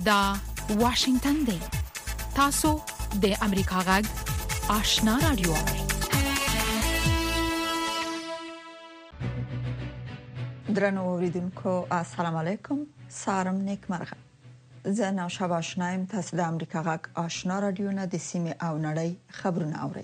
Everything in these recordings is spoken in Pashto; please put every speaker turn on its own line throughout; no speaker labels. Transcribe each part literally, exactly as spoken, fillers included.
دا واشنگتن دی. تاسو د امریکا غږ آشنا رادیو.
درنو اوریدونکو السلام علیکم. سارم نیک مرغه. زه نوشابه آشنایم. تاسو د امریکا غږ آشنا رادیو نه د سیمې او نړۍ خبرونه اورئ.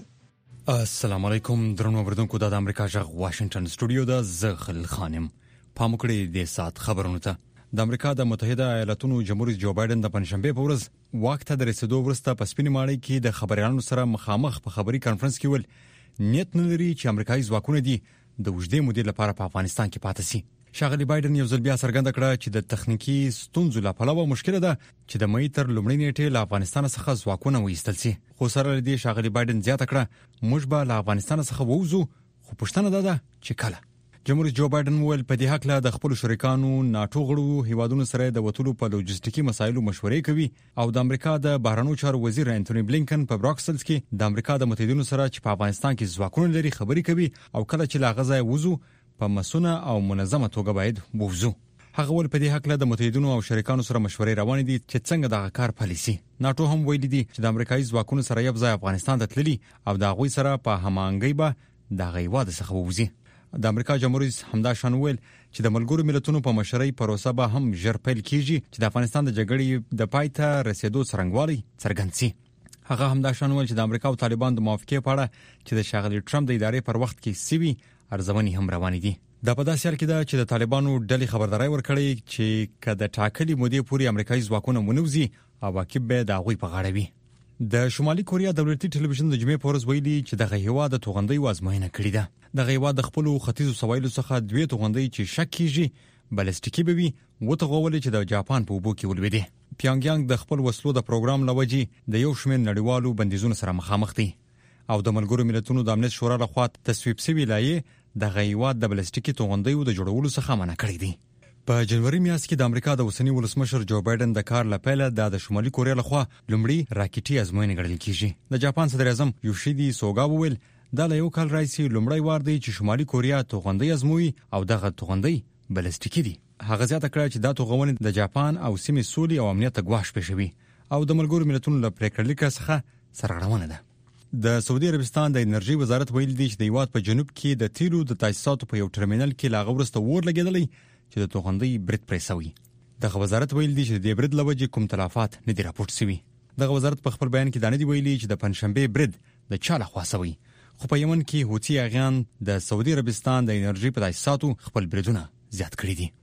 السلام علیکم درنو اوریدونکو د امریکا غږ واشنگتن سټوډیو د زغل خانم پامکړې د سات خبرونه ته. د امریکا د متحده ایالاتونو جمهوریت جو بایدن د پنځشنبه په ورځ واک ته د رسیدو وروسته په سپینې ماڼۍ کې د خبريالانو سره مخامخ په خبري کانفرنس کې ول نیت نه لري چې امریکایي ځواکونه دي د وجدې مودې لپاره په افغانستان کې پاتې شي. شاغلی بایدن یو ځل بیا څرګنده کړه چې د تخنیکی ستونزو لپاره مشکله ده چې د مې تر لومړۍ نیټې له افغانستان څخه ځواکونه وایستل شي. خو سره لدی شاغلی بایدن زیاته کړه موږ به له افغانستان څخه ووزو، خو پښتنه ده چې کله. جمهوریت جو بایدن ویل په دې حق له د خپل شریکانو ناتو غړو هیوادونو سره د وټولو په لوجستیکي مسایلو مشورې کوي او د امریکا د بهرنیو چارو وزیر انټونی بلینکن په براکسلز کې د امریکا د متحدینو سره چې په افغانستان کې ځواکونه لري خبرې کوي او کله چې لا غزا ووزو په مسونه او منظمه توګه باید ووزو. هغه ول په دې حق له د متحدینو او شریکانو سره مشورې روان دي چې څنګه د کار پالیسي. ناتو هم ویلي دي چې د امریکایي ځواکونو سره یو ځای افغانستان ته تللي او د غوي سره په همانګي به د غیواد څخه ووزي. د امریکا جمهوریت همدا شان ویل چې د ملګرو ملتونو په مشرۍ پروسه به هم ژر پیل کیږي چې د افغانستان د جګړې د پای ته رسیدو څرنګوالي څرګند شي. هغه همدا شان ویل چې د امریکا او طالبان د موافقې په اړه چې د شاغلی ټرمپ د ادارې پر وخت کې سیوی ارزونې هم روانې دي. دا په داسې حال کې ده چې د طالبانو ډلې خبرداري ورکړې چې کله ټاکلي مودې پورې امریکایي ځواکونه ونوځي او واقع به د غوي په غاړه وي. د شمالي کوریا دولتي ټلویزیون د جمعې په ورځ ویلي چې د غهیوا د توغندۍ وازموینه کړې ده. د غهیوا د خپل ختیځو سوایلو څخه دوه توغندۍ چې شک کیږي بالستیکي به وي وتغول چې د جاپان په وبو کې ولوي. پیانګیانګ د خپل وسلو د پروګرام لوجي د یو شمېر نړیوالو بندیزونو سره مخامخ دي او د ملګرو ملتونو د امنیت شورا لخوا تصویب شوی لایې د غهیوا د بالستیکي توغندۍ د جوړولو څخه منع کړی دي. په جنوري میاشت کې د امریکا د اوسنی ولسمشر جو بایدن د کار لپاره د شمالي کوریا لخوا لومړی راکټي ازموینه ګڼل کیږي. د جاپان صدر اعظم یوشیدی سوګا وویل دا له یو کال راځي لومړی وار دی چې شمالي کوریا توغندۍ ازموي او دغه توغندۍ بالستیکي دي. هغه زیاته کړه چې دا توغندۍ د جاپان او سیمې سولې او امنیت غواش پېښوي او د ملګرو ملتونو له پریکړلیک څخه سرغړونه ده. د سعودي عربستان د انرژي وزارت ویل دی چې د هیواد په جنوب کې د تیلو د تاسیساتو په یو ټرمینل کې لاغه ورسته ور لګیدلې چې د توغندۍ برید پرېسوي. دغه وزارت ویل دی چې د برید لوجې کوم تلفات نه دي راپورټ شوي. دغه وزارت په خپل بیان کې دا نه دی ویلي چې د پنځشنبه برید د چا لخوا شوی، خو په یمن کې حوثي اغیان د سعودي عربستان د انرژي په تاسیساتو خپل بریدونه زیات کړي دي.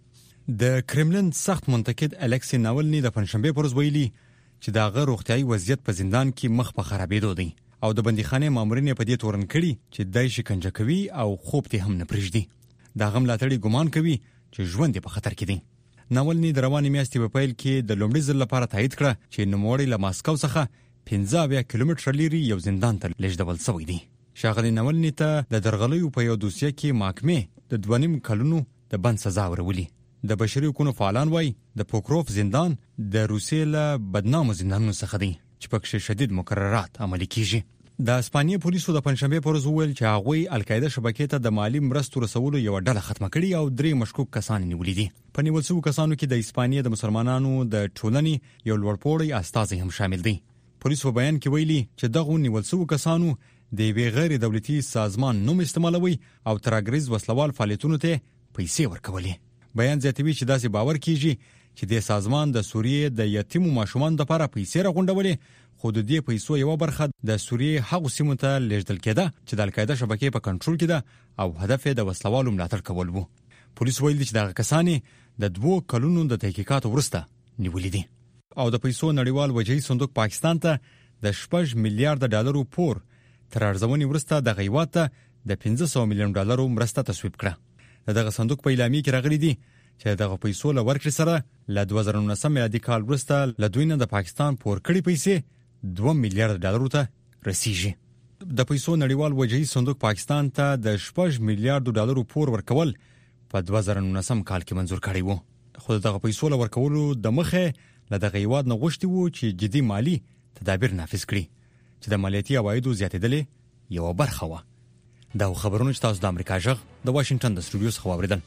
د کرملن سخت منتقد الکسی ناولنی د پنځشنبه پر ورځ ویلي چې دغه روغتيایي وضعیت په زندان کې مخ په خرابېدو دی او د بندیخانه مامورین په دې تورن کړي چې دای شکنجه کوي او خوب ته هم نه پرېږدي. دا غم لاتړي ګمان کوي چې ژوند په خطر کې دي. ناولنی د رواني میاشتې په پیل کې د لومړي ځل لپاره تایید کړه چې نوموړی له ماسکو څخه پنځه اویا کیلومتره لري یو زندان ته لیږدول شوی دی. شاغلی ناولنی ته د درغلیو په یو دوسیه کې محکمې د دوه نیم کلونو د بند سزا ورولي. د بشري حقوقو فعالان وایي د پوکروف زندان د روسیې له بدنامو زندانونو څخه دی چې پکې شدید مقررات عملي کیږي. د اسپانیې پولیسو د پنځشنبه پر ورځ وویل چې هغه القاعده شبکې ته د مالی مرستو رسولو یو ډله ختمه کړې او درې مشکوک کسان نیولې دي. په نیول شوو کسانو کې د اسپانیې د مسلمانانو د ټولنې یو لوړپوړی استازی هم شامل دی. پولیس په بیان کې ویلي چې دغه نیول شوو کسانو د یوې غیر دولتي سازمان نوم استعمالوي او ترګریز وسلوال فعالیتونو ته پیسې ورکولې. بیان زیاتوي چې داسې باور کیږي چې د سازمان د سوریې د یتیمو ماشومان لپاره پیسې راغونډولې، خو د دې پیسو یو برخه د سوریې هغو سیمو ته لیږدول کېده چې د القاعده شبکې په کنټرول کې ده او هدف یې د وسلوالو ملاتړ کول وو. پولیس ویل چې دغه کسان د دوو کلونو د تحقیقات وروسته نیولې دي او د پیسو نړیوال وجهي صندوق پاکستان ته د شپږ میلیارډ ډالرو پور تر ارزونې وروسته د غیوات ته د پنځه سوه میلیون ډالرو مرسته تصویب کړه. دغه صندوق په اعلامیه کې راغلي دي چې دغه پیسو له ورکړې سره له دوه زره نولسم میلادي کال وروسته له دوی نه د پاکستان پور کړي پیسې دوه میلیارډ ډالرو ته رسیږي. د پیسو نړیوال وجهي صندوق پاکستان ته د شپږ میلیارډ ډالرو پور ورکول په دوه زره نولسم کال کې منزور کړی وو. خو دغه پیسو له ورکولو د مخه له دغه هیواد نه غوښتي وو چې جدي مالی تدابیر نافذ کړي چې د مالیاتي عوایدو زیاتېدلې یو برخه وه. دا خبرونه چې تاسو د امریکا غږ د واشنگټن د سټوډیو څخه واوریدل.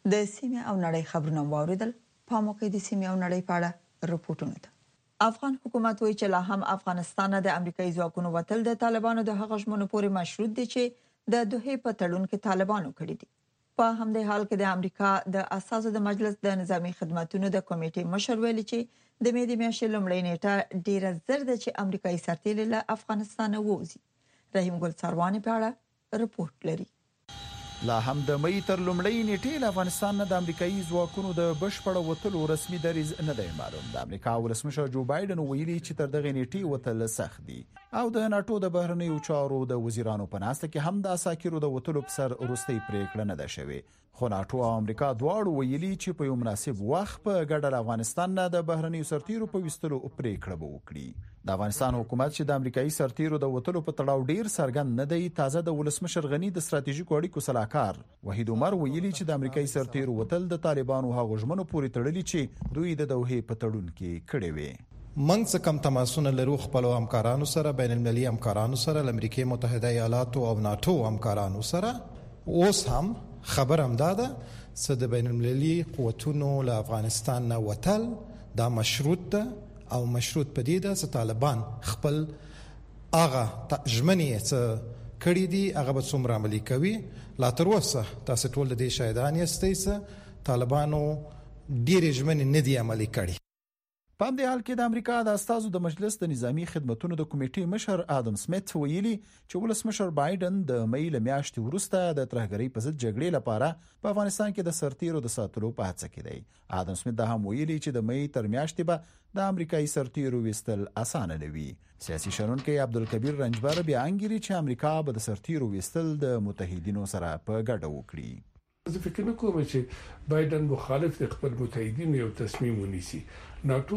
د سیمه او نړۍ خبرونه واوریدل. په موقع د سیمه او نړۍ په اړه رپورټونه ده. افغان حکومت وایي چې لا هم افغانستان د امریکایي ځواکونو وتل د طالبانو د هغه ژمنو پورې مشروط دي چې د دوحې په تړون کې طالبانو کړی دي. په همدې حال کې د امریکا د اساسو د مجلس د نظامی خدماتو د کمیټې مشر ویلي چې د مې د میاشتې لومړۍ نیټه ډیره زر ده چې امریکایي سرتیري له افغانستان ووځي. رحیم ګل سرواني په اړه رپورټ لري.
لا هم د مې تر لومړۍ نیټې له افغانستان نه د امریکایي ځواکونو د بشپړ وتلو رسمي دریځ نه دی معلوم. د امریکا ولسمشر جو بایدن ویلي چې تر دغه نیټې وتل سخت دي او د ناتو د بهرنیو چارو د وزیرانو په ناسته کې هم د اساکیرو د وتلو په سر وروستۍ پریکړه نه ده شوې. خو ناتو او امریکا دواړو ویلي چې په یو مناسب وخت په ګډه افغانستان نه د بهرنیو سرتیرو په وستلو پریکړه وکړي. د افغانستان حکومت چې د امریکایي سرتیرو د وتلو په تړاو ډیر سرګند نه دی. تازه د ولسمشر غنی د ستراتیژیکو اړیکو صلاحکار وحید عمر ویلي چې د امریکایي سرتیرو وتل د طالبانو هغه ژمنو پورې تړلي چې دوی د دوحې په تړون کې کړي وي.
منځ کم تماسونه لرو خپل همکارانو سره، بین المللي همکارانو سره، امریکای متحده ایالاتو او ناتو همکارانو سره. اوس هم خبر هم داده چې د بین المللي قوتونو له افغانستان نه وتل دا مشروط ده او مشروط پدې ده چې طالبان خپل هغه ژمنې چې کړي دي هغه به څومره عملي کوي. لا تر اوسه تاسو ټول د دې شاهدان یاستئ چې طالبانو ډېرې ژمنې نه دي عملي کړي.
په همدې حال کې د امریکا د استازو د مجلس د نظامی خدماتو د کمیټې مشر ادم سمیت ویلي چې ولسمشر بایدن د مې له میاشتې وروسته د ترهګرۍ په ضد جګړې لپاره په افغانستان کې د سرتیرو د ساتلو په هڅه کې دی. ادم سمیت دا هم ویلي چې د مې تر میاشتې به د امریکایي سرتیرو وستل اسانه نه وي. سیاسي شنونکي عبدالکبیر رنجبر بیا انګیري چې امریکا به د سرتیرو وستل د متحدینو سره په ګډه وکړي.
زه فکر نه کوم چې بایدن مخالف د خپل متحدینو یو تصمیم ونیسي. ناتو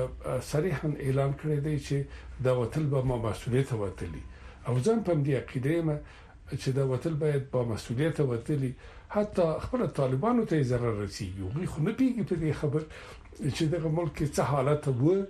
صریحا اعلان کړی دی چې دا وتل به ما مسؤلیت وتلی او ځان په دې عقیده یم چې دا وتل باید با مسؤلیت وتلی. حتی خپل طالبانو ته ضرر رسیږي. وی خو نه پیږي په دې خبر چې دغه ملک څه حالت وو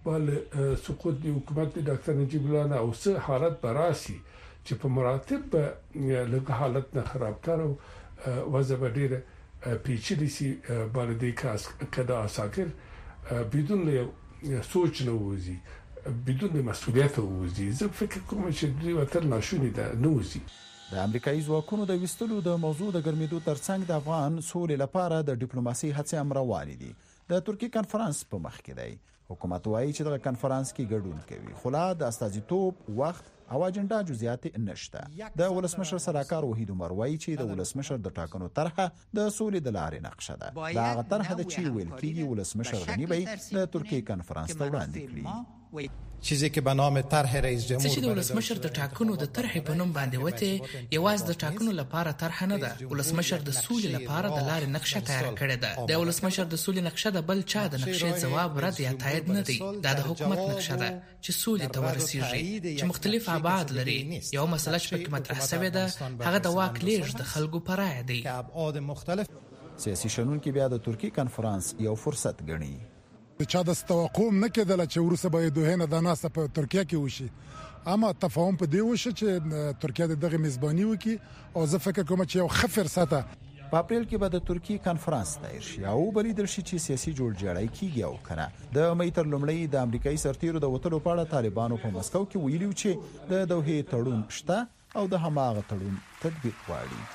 بل سقوط د حکومت د ډاکټر نجیب الله او څه حالت براسي چې په مراتب له حالت نه خراب کړو وځه ډیره پیچیدې سي باندې کاس کدا اساکر بدون له سوچ نه وځي بدون مسؤلیت وځي. زه فکر کوم چې دوی وتل ناشونی ده نوځي.
د امریکایي ځواکونو د وستلو د موضوع د ګرمېدو ترڅنګ د افغان سولې لپاره د ډیپلوماسي هڅې هم روانې دي. د ترکی کانفرنس په مخ کې دی. حکومت وايي چې د کانفرنس کې ګډون کوي خو لا د استازیتوب وخت او اجنډا جزئیات نشته. د ولسمشر سلاکار وحید عمر وايي چې د ولسمشر د ټاکنو طرحه د سولې د لارې نقشه ده. دا هغه طرحه ده چې ویل کېږي ولسمشر غنی به د ترکی کانفرنس ته وړاندې کړي.
چیزی که به نام طرح رئیس جمهور
چې د ولسمشر د ټاکنو د طرح په نوم باندې وته یوازې د ټاکنو لپاره طرح نه ده. ولسمشر د سولې لپاره د لارې نقشه تیار کړې ده. د ولسمشر د سولې نقشه د بل چا د نقشې ځواب رد یا تایید نه دی. دا د حکومت نقشه ده چې سولې ته ورسیږي چې مختلف ابعاد لري. یو مسله چې پکې مطرح شوې ده هغه د واک لیږد د خلکو پر رایه دی.
ابعاد مختلف
سیاسي شنونکي بیا د ترکی کانفرنس یو فرصت ګڼي.
چا د توقع نه کېدل چې ورسره به دوه نه د ناسه په ترکیه کې وشي. اما تفاهم په دی وشه چې ترکیه دغه میزبانی وکي او زه فکر کوم چې یو ښه فرصت ده.
په اپریل کې به د ترکی کانفرنس دایر شي او بلیدل شي چې سیاسي جوړجاړی کیږي او کنه. د مې تر لومړی د امریکایي سرتیرو د وتلو په اړه طالبانو په مسکو کې ویلي چې د دوحې تړون شته او د هماغه تړون تطبیق غواړي.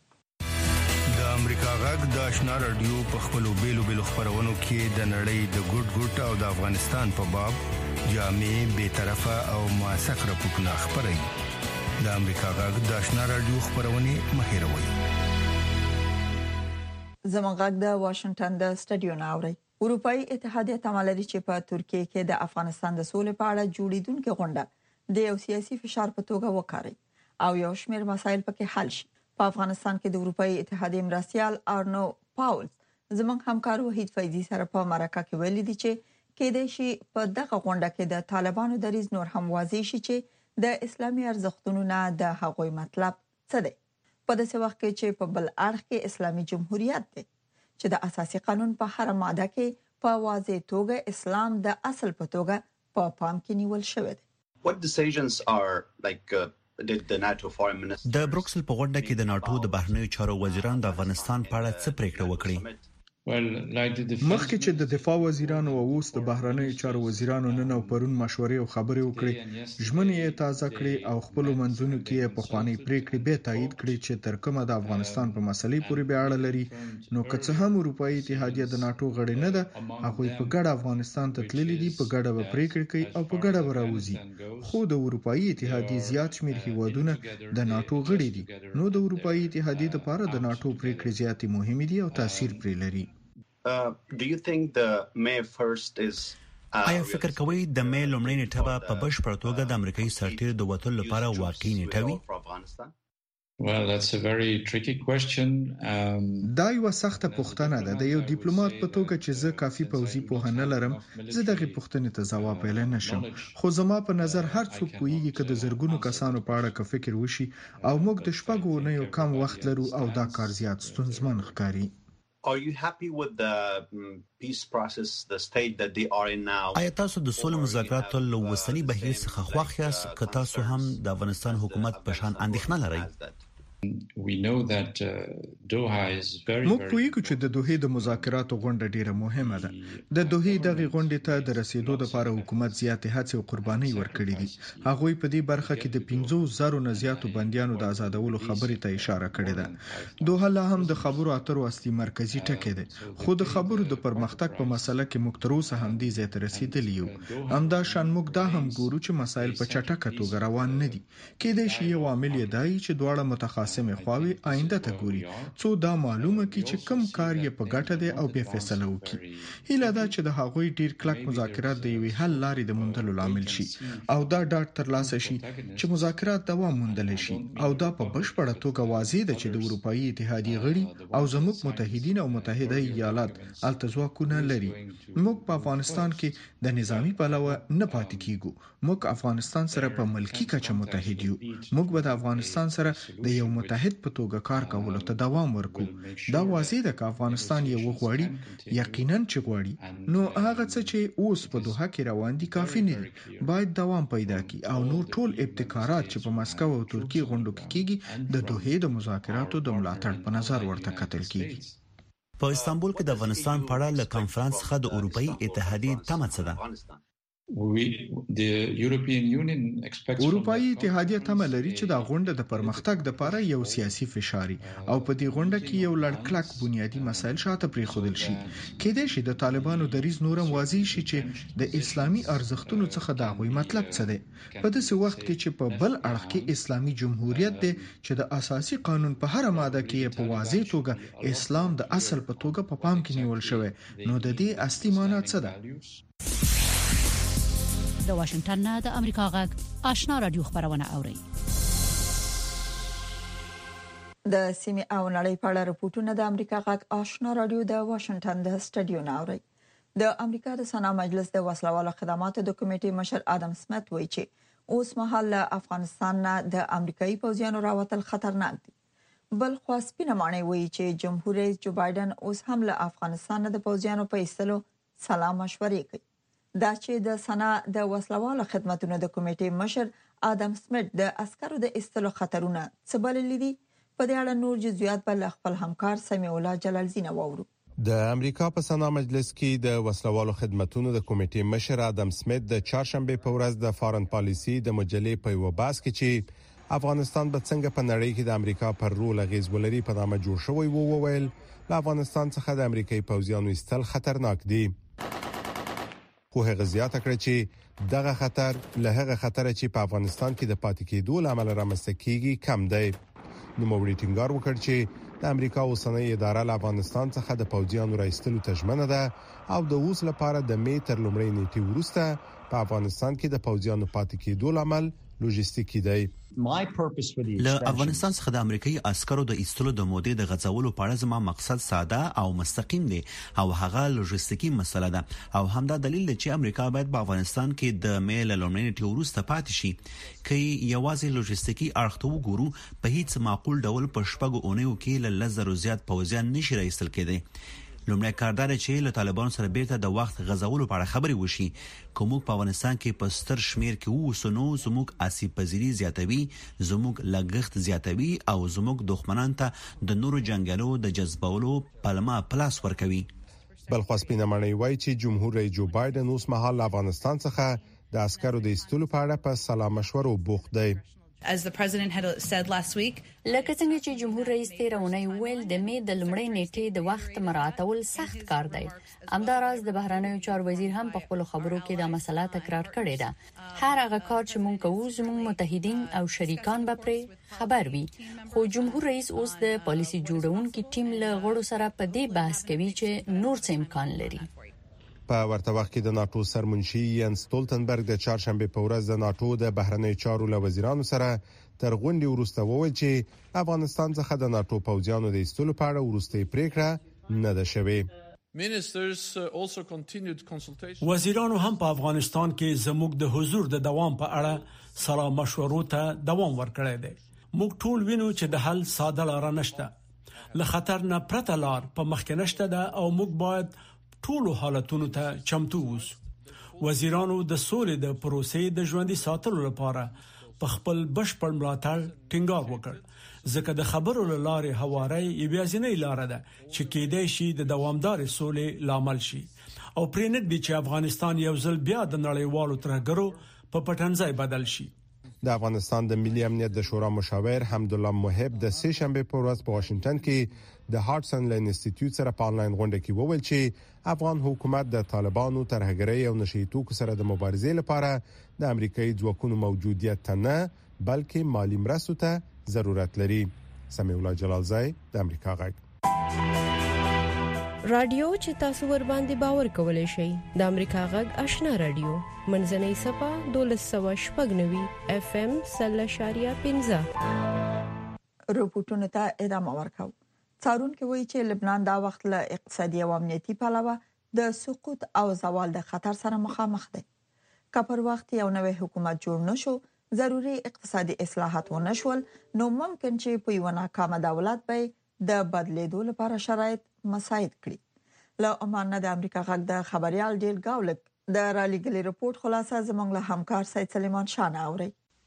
د امریکا غږ د آشنا رادیو په خپلو بیلو بیلو خبرونو کې د نړۍ د ګډ ګډ او د افغانستان په باب جامع بے طرفه او موثق راپورټونه خبري. د امریکا غږ د آشنا رادیو خبرونه مهیروي.
زموږ غږ د واشنگټن د سټډیو نه اوري. اروپאי اتحادیه تمه لري چې په ترکیه کې د افغانستان د سولې په اړه جوړیدونکې غونډه د یو سیاسي فشار په توګه وکاري او یو شمېر مسایل پکې حل شي. په افغانستان کې د اروپאי اتحادیه مرستيال ارنو پاولز زموږ همکار وحید فیضی سره په مرکه کې ویلي دي چې کېدای شي په دغه غونډه کې د طالبانو دریځ نور هم واضح شي چې د اسلامي ارزښتونو نه د هغوی مطلب څه دی. په داسې وخت کې چې په بل اړخ کې اسلامي جمهوریت دی چې د اساسي قانون په هر ماده کې په واضح توګه اسلام د اصل په توګه په پام کې نیول شوی دی.
What decisions are like uh, د بروکسل په غونډه کې د ناتو د بهرنیو چارو وزیرانو د افغانستان په اړه څه پریکړه وکړه؟
مخکې چې د دفاع وزیرانو او اوس د بهرنیو چارو وزیرانو نن او پرون مشورې او خبرې وکړې، ژمنې یې تازه کړې او خپل منځونو کې په خواني پریکړې به تایید کړې چې تر کومه د افغانستان په مسلې پورې به اړه لري. نو که څه هم اروپאי اتحادیه د ناتو غړی نه ده، هغه په ګډه افغانستان ته تللي دي، په ګډه به پریکړې کوي او په ګډه به راوځي. خو د اروپאי اتحادیه زیات شمېر هیوادونه د ناتو غړي دي، نو د اروپאי اتحادیه لپاره د ناتو پریکړې زیاتې مهمې دي او تاثیر پرې لري.
Uh, do you think the May first is آیا فکر کوئ د مې لومړۍ نیټه په بشپړ توګه د امریکایي سرتیر د وټل لپاره واقعي نیټه وي؟
Well, that's a very tricky question. Um,
دا یو سخته پوښتنه ده. د یو ډیپلوماټ په توګه چې زه کافي پوځي پوهه نه لرم، زه دغه پوښتنې ته ځواب ویل نه شم. خو زما په نظر هر څوک پوهیږي چې د زرګونو کسانو په اړه که فکر وشي او موږ د شپږو نه یو کم وخت لرو او دا کار زیات ستونزمن ښکاري.
Are you happy with the um, peace process, the state that they are in now? آیا تاسو د سولې مذاکراتو له وسنی بهیر څخه خوښ یاست که تاسو هم د افغانستان حکومت په شان اندېښنه لرئ؟
We know that uh, Doha is very
موږ پوهیږو چې د دوحې د مذاکراتو غونډه ډیره مهمه ده. د دوحې دغه غونډې ته د رسیدو لپاره حکومت زیاتې هڅې او قربانۍ ورکړې دي. هغه په دې برخه کې د پنځوس زره نه زیاتو بندیانو د آزادولو خبرې ته اشاره کړې ده. دوحه لا هم د خبرو اترو اصلي مرکزی ټکی ده، خو د خبرو د پرمختګ په مسله کې موږ تر اوسه هم دې ځای ته رسیدلی یو. همدا شان موږ دا هم ګورو چې مسایل په چټکه توګه روان نه دي. کېدای شي یو عامل یې دی چې دواړه متخاصم سمې خواوې آینده ته ګوري، څو دا معلومه کی چې کم کار یې په ګټه دی او بیا فیصله وکړي. هیله ده چې د هغوی ډیر کلک مذاکرات د یوې حل لارې د موندلو لامل شي او دا ډاډ ترلاسه شي چې مذاکرات دوام موندلی شي او دا په بشپړه توګه واضح ده چې د اروپאי اتحادیه غړي او زموږ متحدین او متحده ایالات هلته ځواکونه لري. موږ په افغانستان کې د نظامی پلوه نه پاتې کیږو. موږ افغانستان سره په ملکی کچه متحد یو. موږ به د افغانستان سره د یو متحد په توګه کار کولو ته دوام ورکو. دا واضح ده چې افغانستان یو غواړي، یقینا چې غواړي، نو هغه څه چې اوس په دوحه کې روان دي کافي نه دي. باید دوام پیدا کړي او نور ټول ابتکارات چې په مسکو او ترکیه غونډو کې کیږي د دوحې د مذاکراتو د ملاتړ په نظر ورته کتل کیږي.
په استانبول کې د افغانستان په اړه له کانفرنس څخه د اروپאי اتحادیه تمه څه ده؟
We, the European Union expects
اروپאי اتحادیه تمه لري چې د غونډه د پرمختګ لپاره یو سیاسي فشاري او په دې غونډه کې یو لړ کلک بنیادی مسایل شاته پریښودل شي. کېدای شي د طالبانو دریځ نورم واضح شي چې د اسلامي ارزښتونو څخه دا غوي مطلب څه دی. په داسې وخت کې چې په بل اړخ کې اسلامي جمهوریت دی چې د اساسي قانون په هر ماده کې په واضح توګه اسلام د اصل په توګه په پام کې نیول شوی، نو د دې اصلي معنی څه ده؟
د واشنگټن نه د امریکا غږ آشنا رادیو خبرونه اوري.
د سیمې او نړۍ په اړه راپورټونه د امریکا غږ آشنا رادیو د واشنگټن د سټډیو نه اوري. د امریکا د سنا مجلس د وسلوالو خدماتو د کمیټې مشر آدم سمت وایي چې اوس مهال له افغانستان نه د امریکایي پوځیانو راوتل خطرناک دي. بل خو سپینه معنی وایي چې جمهور رئیس جو بایدن اوس هم له افغانستان نه د پوځیانو په ایستلو سلام مشورې کوي. دا چې د سنا د وسلوالو خدماتو د کمیټې مشر آدم سمت د عسکرو د ایستلو خطرونه څه بللي دي، په دې اړه نور جزئیات بل خپل همکار سمیع الله جلالزی نه وورو.
د امریکا په سنا مجلس کې د وسلوالو خدماتو د کمیټې مشر آدم سمت د چهارشنبه په ورځ د فارن پالیسی د مجلې په یو بحث کې چې افغانستان به څنګه په نړۍ کې د امریکا پر رول اغیز ولري په نامه جوړ شوی وو وویل له افغانستان څخه د امریکایي پوځیانو ایستل خطرناک دي. خو هغه زیاته کړه چې دغه خطر له هغه خطر چې په افغانستان کې د پاتې کېدو لامل رامنځته کیږي کم دی. نو موري ټینګار وکړ چې د امریکا اوسنۍ اداره له افغانستان څخه د پوځیانو راایستلو تضمینه ده او د اوس لپاره د می تر لومړۍ نیټې وروسته په افغانستان کې د پوځیانو پاتې کېدو لامل لوجستیکي دی.
له افغانستان څخه د امریکایي عسکرو د ایستلو د مودې د غځولو په اړه زما مقصد ساده او مستقیم دی او هغه لوجستیکي مسله ده او همدا دلیل دی چې امریکا باید په افغانستان کې د می له لومړۍ نیټې وروسته پاتې شي. کې یوازې لوجستیکي اړخ ته وګورو په هیڅ معقول ډول په شپږو اونیو کې له لزر زیات پوځیان نشي راایستل کېدی. لومړی کاردار چې له طالبانو سره بیرته د وخت غزولو په اړه خبري وشي کوم په افغانستان کې په ستر شمیر کې وسونو زموږ آسیب پذیری زیاتوي زموږ لګښت زیاتوي او زموږ دښمنان ته د نورو جنگالو د جذبولو پلمه پلاس ورکوي.
بل خو سپینمنۍ وایي چې جمهور رئیس جو بایدن اوس مهال افغانستان څخه د عسکرو د ایستلو په اړه په سلا مشورو بوخت دی.
As the president had said last week,
لکه څنګه چې جمهور رئیس تیرونی ویل د می د لمړۍ نیټې د وخت مراعاتول سخت کار دی. همداراز د بهرنیو چارو وزیر هم په خپل خبرو کې دا مسله تکرار کړې ده. هر هغه کار چې مونږ کوو زموږ متحدین او شریکان به پرې خبر وي. خو جمهور رئیس اوس د پالیسي جوړونکو ټیم له غړو سره په دې بحث کوي چې نور څه امکان لري.
په ورته وخت کې د ناتو سرمنشي ینس ستولتنبرګ د چهارشنبه په ورځ د ناتو د بهرنی چارو له وزیرانو سره تر غونډې وروسته وویل چې افغانستان څخه د ناتو پوځیانو د ایستلو په اړه وروستۍ پریکړه نه ده شوې.
وزیرانو هم په افغانستان کې زموږ د حضور د دوام په اړه سلا مشورو ته دوام ورکړی دی. موږ ټول وینو چې د حل ساده لار نشته. له خطر نه پرته لار په مخ کې نشته ده او موږ باید ټولو حالتونو ته چمتو اوسو. وزیرانو د سولې د پروسې د ژوندۍ ساتلو لپاره په خپل بشپړ ملاتړ ټینګار وکړ ځکه د خبرو لاره هواري یوازینۍ لار ده چې کېدای شي د دوامدار سولې لامل شي او پرېنټ دي چې افغانستان یو ځل بیا د نړیوالو ترهګرو په پټنځای بدل شي.
د افغانستان د ملي امنیت د شورا مشاور حمدالله محب د سه شنبه په ورځ په واشنگټن کې د هارټسن لاین انسټیټیوټ سره په انلاین غونډه کې وویل چې افغان حکومت د طالبانو ترهګرۍ او نشئی توکو سره د مبارزې لپاره د امریکایي ځواکونو موجودیت ته نه بلکې مالی مرستو ته ضرورت لري. سمیع الله جلالزای د امریکا غږ
رادیو چې تاسو ور باندې باور کولای شئ د امریکا غږ آشنا رادیو منځنۍ صفه دولس سو شپږ نوي اف ام سل شاریه پنځه.
رپورټونه ته ادامه ورکاو. څارونکو وایي چې لبنان دا وخت له اقتصادي او امنیتي پلوه د سقوط او زوال د خطر سره مخامخ دی. که پر وخت یو نوې حکومت جوړ نشو ضروري اقتصادي اصلاحات ونشول نو ممکن چې په یو ناکامه دولت به د بدلیدو لپاره شرایط مساعد کړي. له عمان د امریکا غږ د خبريال ډیل گاولک د رالیګلي رپورت خلاصه زموږ له همکار سید سلیمان شاه اوري.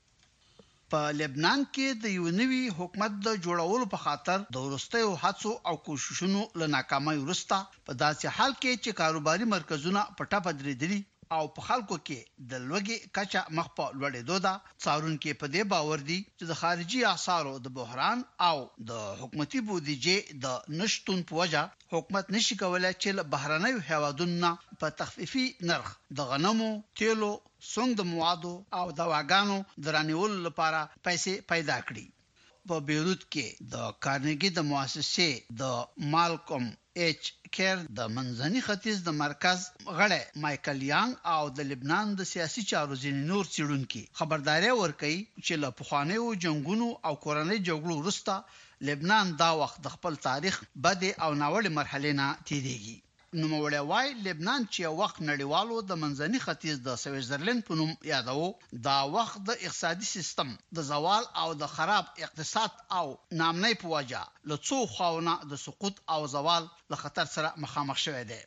په لبنان کې د یو نوي حکومت د جوړولو په خاطر د ورستیو هڅو او کوششونو له ناکامۍ وروسته په داسې حال کې چې کاروباري مرکزونه په ټاپه درېدلي او په خلکو کې د لوږې کچا مخ په لوړېدو ده. څارونکو په دې باور دي چې د خارجي اسعارو د بحران او د حکومتي بودیجې د نشټون په وجه حکومت نشي کولای چې له بهرنیو هیوادونو په تخفیفي نرخ د غنمو، تیلو، سونګ د موادو او دواګانو درانیول لپاره پیسې پیدا کړي. په بیروت کې د کارنګي د مؤسسې د مالکوم ایچ کیر د منځني ختیځ د مرکز غړی مایکل یانګ او د لبنان د سیاسي چارو ځینې نور څېړونکي خبرداري ورکوي چې له پخوانیو جنگونو او کورنۍ جګړو وروسته لبنان دا وخت د خپل تاریخ بد او ناوړه مرحله نه تیریږي. نو موړی وای لبنان چې وخت نړیوالو د منځني ختیځ د سویټزرلند په نوم یادو دا وخت د اقتصادي سیستم د زوال او د خراب اقتصاد او نامنۍ په وجه له څو خاونه د سقوط او زوال له خطر سره مخامخ شوی دی.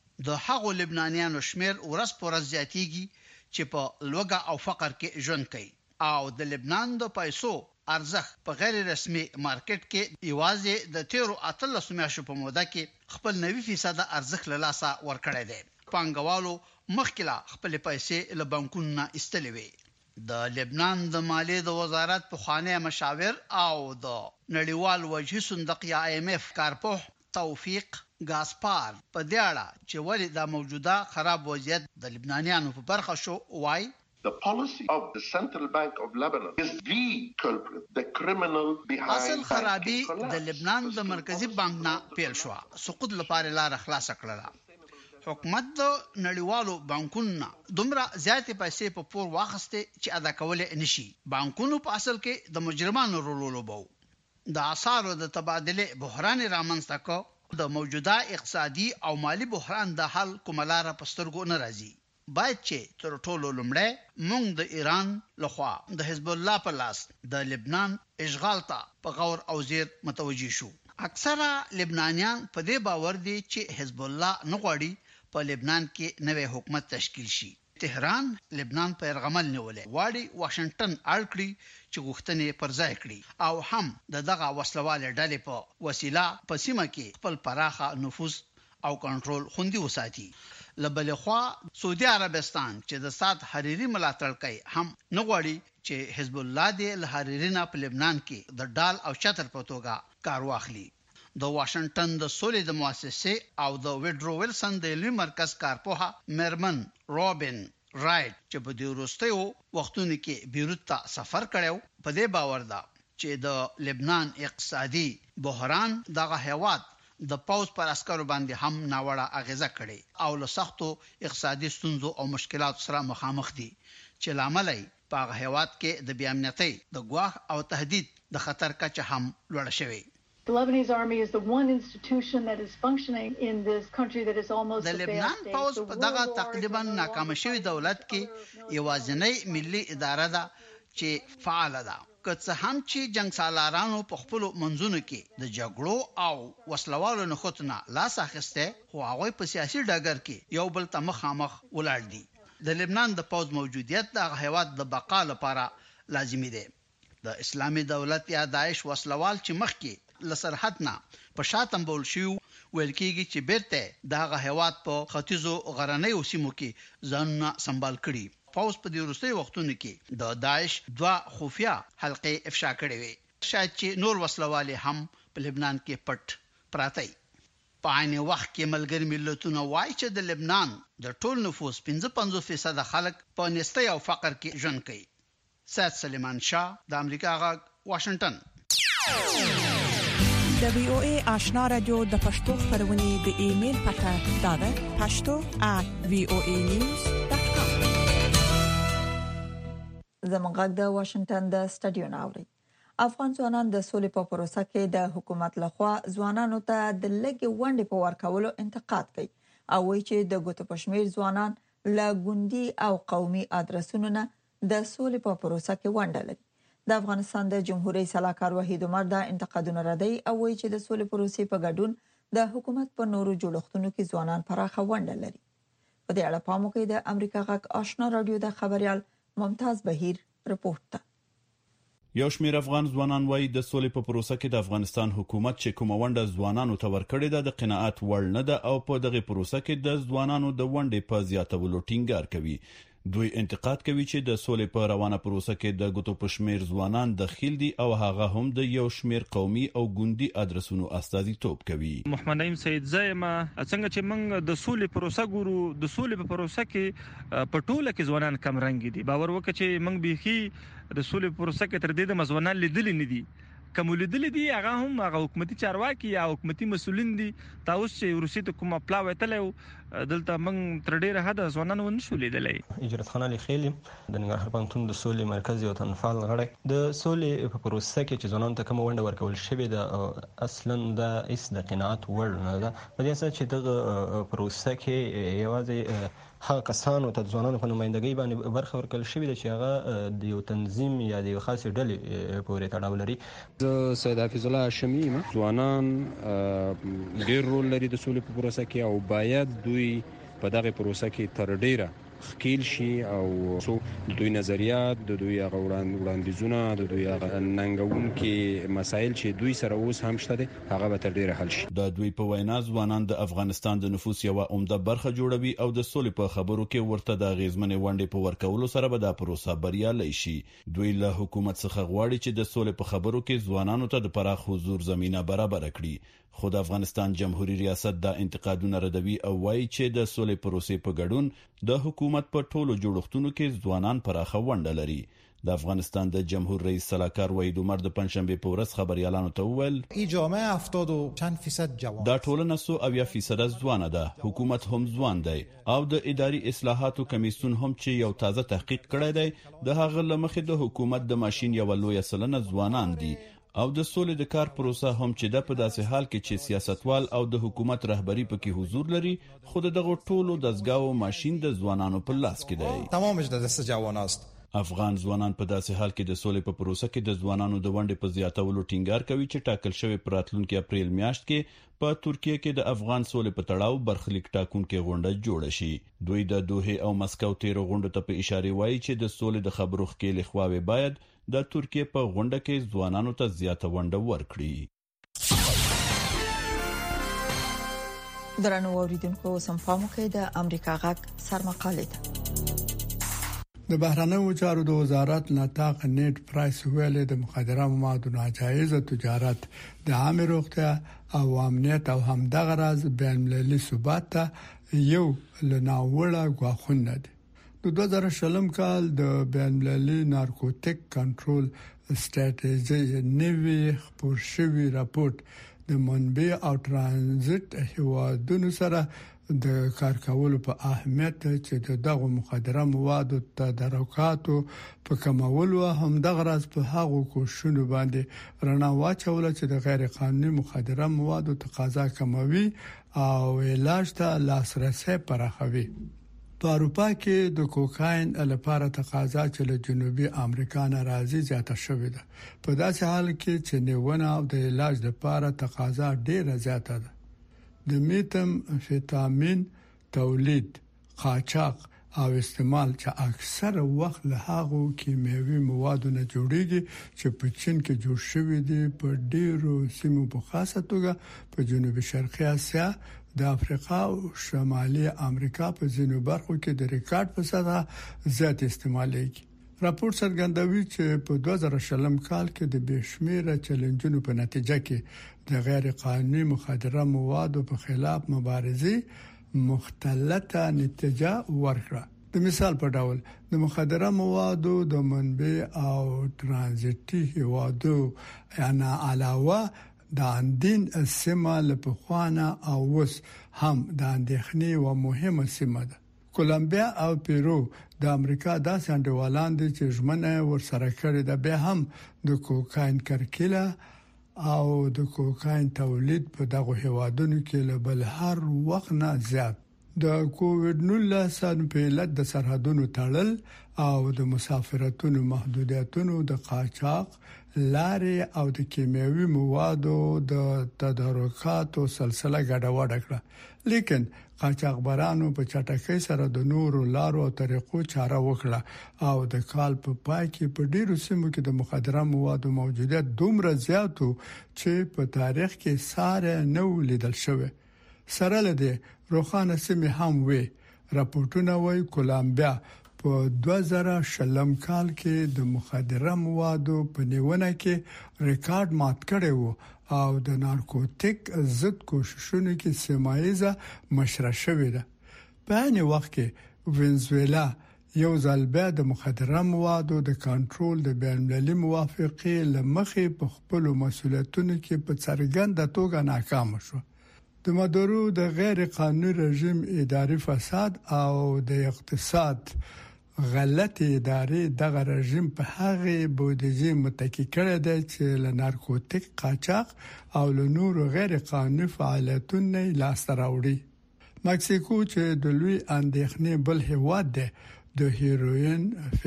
د هغو لبنانیانو شمیر ورځ په ورځ زیاتیږي چې په لوږه او فقر کې ژوند کوي او د لبنان د پیسو ارزښت په غیر رسمي مارکیټ کې یوازې د تیرو اتلسو میاشتو په موده کې خپل نوي فیصد ارزښت له لاسه ورکړی دی. پانګوالو مخکې خپل پیسې له بانکونو نه ایستلې وي. د لبنان د مالیې د وزارت پخوانی مشاور او د نړیوال وجهي صندوق یا آی ایم ایف کارپوه توفیق ګاسپار په دې اړه چې ولې دا موجوده خراب وضعیت د لبنانیانو په برخه شو وای
The policy of the Central Bank of Lebanon is the culprit, the criminal behind
اصل خرابي د لبنان د مرکزی بانک نه پیل شو. سقوط لپاره لار خلاص کړل. حکومت د نړیوالو بانکونو دومره زیاتې پیسې په پور واخسته چې ادا کول نشي. بانکونو په اصل کې د مجرمانو رول لوبو. د اسعارو د تبادله بحران رامنځته کو د موجوده اقتصادي او مالی بحران د حل کوملاره پسترګو ناراضي. باید چې تر ټولو لومړی موږ د ایران لخوا د حزب الله په لاس د لبنان اشغال ته په غور او زیر متوجي شو. اکثره لبنانیان په دې باور دي چې حزب الله نه غواړي په لبنان کې نوې حکومت تشکیل شي. تهران لبنان په ارغمل نیولې واړي واشنگټن اړکړي چې غوښتنې پر ځای کړي او هم د دغه وسلواله ډلې په وسیله په سیمه کې خپل پراخه نفوذ او کنټرول خوندي وساتي. لبلخوا سعودي عربستان چې د سات حریری ملاتړ کوي هم نه غواړي چې حزب الله دې له حریری نه په لبنان کې د ډال او چتر په توګه کار واخلي. د واشنگټن د سولې د مؤسسې او د وډرو ویلسن د علمي مرکز کارپوها مرمن روبن رائټ چې په دې وروستیو وختونو کې بیروت ته سفر کړو په دې باور ده چې د لبنان اقتصادي بحران دغه هیواد د پاوز پر عسکرو باندې هم ناوړه اغیزه کړي او له سختو اقتصادي ستونزو او مشکلاتو سره مخامخ دي چې لامل یې په هغه هیواد کې د بې امنیتۍ د ګواښ او تهدید د خطر کچه هم لوړه شوې.
The Lebanese army is the one institution that is functioning in this country that is almost
the Lebanon پاوز په دغه تقریبا ناکام شوی دولت کې یوازینی ملي اداره ده چې فعال ده. که څه هم چې جنگ سالارانو په خپل منځونو کې د جګړو او وسلوالو نخښتنه لاس اخیسته خو هغه په سیاسي ډګر کې یو بل ته مخامخ ولاړ دي. د لبنان د پاوز موجودیت د هیواد د بقا لپاره لازمي دی. د اسلامي دولت یا داعش وسلوال چې مخکې لسرحد نه په شاتم بول شو ویل کېږي چې بیرته دغه هیواد په ختیځو غرنیو سیمو کې ځان سنبال کړي. پاوز په دې وروستي وختونو کې د داعش دوا خفیا حلقې افشا کړې وي. شاید چې نور وسلوالې هم په لبنان کې پټ پراته وي. په عین وخت کې ملګری ملتونه وایي چې د لبنان د ټول نفوس پنځه پنځوس فیصد خلک په نستۍ او فقر کې ژوند کوي. سید سلیمان شاه د امریکا غږ واشنگټن.
د وی او ای آشنا رادیو د پښتو خبرونه د ایمیل پته داده پښتو at v o a news dot com.
زموږ غږ د واشنگټن د سټډیو ناوړي. افغان ځوانان د سولې په پروسه کې د حکومت لخوا ځوانانو ته د لګي وندې په ورکولو انتقاد کوي او وایي چې د ګوتو پښمیر ځوانان لا ګوندي او قومي ادرسونو نه د سولې په پروسه کې ونډه لري. د افغانستان د جمهوریت سلاکار وحید عمر د انتقادونو ردی او وایي چې د سولې پروسې په ګډون د حکومت په نورو جوړښتونو کې ځوانان پراخه ونډه لري. په دې اړه پام وکړئ د امریکا غږ آشنا رادیو د خبريال ممتاز بهیر رپورټ ته.
یو شمېر افغان ځوانان وایي د سولې په پروسه کې د افغانستان حکومت چې کومه ونډه ځوانانو ته ورکړې ده د قناعت وړ نه ده او په دغه پروسه کې د ځوانانو د ونډې په زیاتولو ټینګار کوي. دوی انتقاد کوي چې د سولې په روانه پروسه کې د ګوتو پښمیر ځوانان دخیل دي او هغه هم د یو شمېر قومي او ګوندي ادرسونو استازیتوب کوي.
محمد نعیم سید زایمه څنګه چې موږ د سولې پروسه ګورو د سولې په پروسه کې په ټوله کې ځوانان کم رنګ دي. باور وکړئ چې موږ بيخي د سولې پروسه کې تر دې د مزونان لیدل نه دي. کوم لیدل دي هغه هم هغه حکومتي چارواکي یا حکومتي مسولین دي. تاسو چې روسي ته کومه پلا وتلو دلته موږ تر ډیره حد ځوانانو ونشو لیدلای.
اجرت خان علي خیل د ننګرهار پوهنتون د سولې مرکز یو تنفعل غړی د سولې په پروسه کې چې ځوانانو ته کوم ونډه ورکول شوې ده اصلا د اس د قناعت وړ نه ده. په دې اساس چې د پروسه کې یوازې هغه کسانو ته ځوانانو په نمائندګۍ باندې برخه ورکول شوې ده چې هغه د یو تنظیم یا د یو خاص ډلې پورې تړاو لري.
زه سید حفیظ الله هاشمي یم. ځوانان ډېر رول لري د سولې په پروسه کې او باید دوی په دغه پروسه کې تر ډیره خکیل شي او څو دوی نظریات د دوی هغه وړاندیزونه د دوی هغه ننګونکي مسایل چې دوی سره اوس هم شته هغه به تر ډیره حل شي.
د دوی په وینا ځوانان د افغانستان د نفوس یو عمده برخه جوړوي او د سولې په خبرو کې ورته د غیزمنې ونډې په ورکولو سره به د پروسه بریالي شي. دوی له حکومت څخه غواړي چې د سولې په خبرو کې ځوانانو ته د پراخ حضور زمينه برابر کړي. خو د افغانستان جمهوریت ریاست د انتقادونو ردوي او وایي چې د سولې پروسې په ګډون د حکومت په ټولو جوړښتونو کې ځوانان پراخه ونډه لري. د افغانستان د جمهوریت رئیس سلاکار وحید عمر د پنځشنبه په ورځ خبريالانو ته وویل
ای جامعه هفتاد و چند فیصد جوان
دا ټولنه سو اویا فیصد ځوان ده. حکومت هم ځوان دی او د اداري اصلاحاتو کمیسیون هم چې یو تازه تحقیق کړی دی د هغه لمخې د حکومت د ماشين یو لوی سلنه ځوانان دي او د سولې د کار پروسه هم چې د په داسې حال کې چې سیاستوال او د حکومت رهبری پکې حضور لري خود دغه ټولو دزګاو ماشين د ځوانانو په لاس کې دی.
تمامش د دست جوان است.
افغان ځوانان په داسې حال کې د سولې په پروسه کې د ځوانانو د ونډې په زیاتولو ټینګار کوي چې ټاکل شوی په راتلونکي اپریل میاشت کې په ترکیه کې د افغان سولې په تړاو برخلیک ټاکونکې غونډه جوړه شي. دوی د دوحه او مسکو تیر غونډه ته په اشاره وایي چې د سولې د خبرو خکېل خواوې باید د ترکیه په غونډه کې ځوانانو ته زیاته ونډه ورکړي.
درنو اوریدونکو سمپامو کې د امریکا غږ سرمقاله ده.
د بهرنیو چارو د وزارت نطاق نیټ پرایس ویلي د مخدره موادو ناجایز تجارت د عامه روغتیا او امنیت او همدغه راز بین المللي ثبات ته یو لناوړه غواخونه دي. د دوه زره شلم کال د بین المللي نارکوټیک کنټرول ستراتیژي نوی خبر شوی راپورټ د منبع او ترانزیت هیوادونو سره د کار کولو په اهمیت چې دغه مخدره موادو تدارکاتو په کمولو هم دغه راز په هغو کوششونو باندې رڼا واچول چې د غیر قانوني مخدره موادو تقاضا کموي او علاج ته لاسرسي پراخوي. په اروپا کې د کوکاین لپاره تقاضا چې له جنوبي امریکا نه راځي زیاته شوې ده. په داسې حال کې چې نیونه او د علاج لپاره تقاضا ډیره زیاته ده. د میتم فیتامین تولید، قاچاق او استعمال چې اکثر وخت له هغو کیمیاوي موادو نه جوړیږي چې په چین کې جوړ شوی دي په ډیرو سیمو په خاصه توګه په جنوبي شرقي اسیا، د افریقا او شمالي امریکا په ځینو برخو کې د ریکارډ په سطح زیات استعمالېږي. راپور څرګندوي چې په دوه زره شلم کال کې د بشمیره چیلنجونو په نتیجه کې د غیر قانوني مخدره موادو په خلاف مبارزه مختلطه نتیجه ورکړه. د مثال په ډول د مخدره موادو د منبع او ترانزیتي هیوادو انا علاوه د اندین سیمه له خوانه او وس هم د اندېخنې و مهمه سیمه ده. کولمبیا او پیرو د امریکا داسې انډیوالان دي چې ژمنه ورسره کړې ده به هم د کوکاین کرکیله او د کوکاین تولید په دغه هیوادونو کې له بل هر وخت نه زیات. د کووډ نولس په علت د سرحدونو تړل او د مسافرتونو محدودیتونو د قاچاق لارې او د کیمیاوي موادو د تدارکاتو سلسله ګډوډه کړه. لیکن قاچاقبرانو په چټکۍ سره د نورو لارو او طریقو چاره وکړه او د کال په پای کې په ډیرو سیمو کې د مخدره موادو موجودیت دومره زیاتو چې په تاریخ کې ساره نو لیدل شوی. سره لدی روخانه سیمه هم وي. راپورټونه وايي کولمبیا په دوه زره شلم کال کې د مخدره موادو په نیونه کې ریکارډ مات کړی وو او د نارکوټیک ضد کوششونو کې سیمایزه مشره شوې ده. په هغه وخت کې وینزویلا یو ځل بیا د مخدره موادو د کنټرول د بین المللي موافقې لمخې په خپل مسولیتونو کې په څرګنده توګه ناکام شو. د مادورو د غیر قانوني رژیم اداري فساد او د اقتصاد غلطي ادارې دغه رژیم په هغه بودیجه متکی کړی دی چې له نارکوټیک قاچاق او له نورو غیر قانوني فعالیتونو لاس راوړي. مکسیکو چې د لوی اندېښنې بل هیواد دی د هیروین،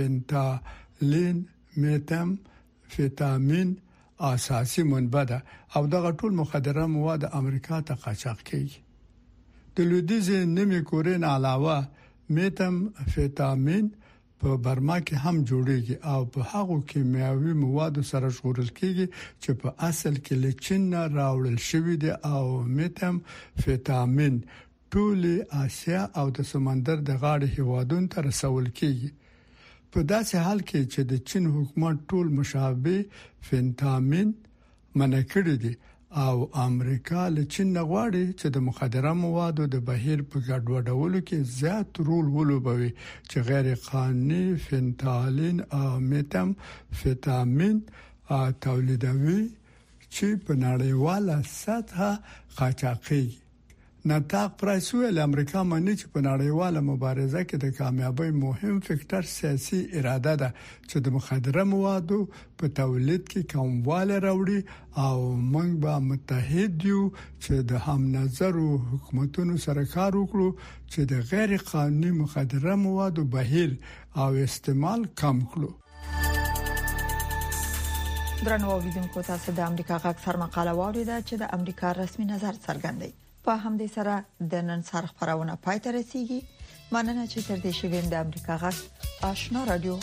فنتالین، میتم فیتامین اساسي منبع ده او دغه ټول مخدره مواد امریکا ته قاچاق کیږي. د لویدیځ نیمه کورې نه علاوه میتم فیتامین په برما کې هم جوړیږي او په هغو کیمیاوي موادو سره ژغورل کیږي چې په اصل کې له چین راوړل شوی دي او میتم فیتامین ټول آسیا او د سمندر د غاړې هیوادونو ته رسول کیږي. په داسې حال کې چې د چین حکومت ټول مشابه فنتامین منع کړی دي او امریکا له چین غواړي چې د مخدره موادو د بهیر په ګډوډولو کې زیات رول ولوبوي چې غیر قانوني فنتالین او میتم فیتامین تولیدوي چې په نړیواله سطح قاچاقي. ناتاق پرایس ویل امریکا مني چې په نړیواله مبارزه کې د کامیابی مهم فکټر سیاسي اراده ده چې د مخدره موادو په تولید کې کومواله راوړي او موږ به متحد یو چې د هم نظرو حکومتونو سره کار وکړو چې د غیر قانوني مخدره موادو بهیر او استعمال کم کړو.
درنو اوریدونکو تاسو د امریکا غږ سر مقاله واوریده چې د امریکا رسمي نظر څرګندوي. په همدې سره د نن سر خبرونه پای ته رسیدي. مننه چې تر دې شویم د امریکا غږ آشنا رادیو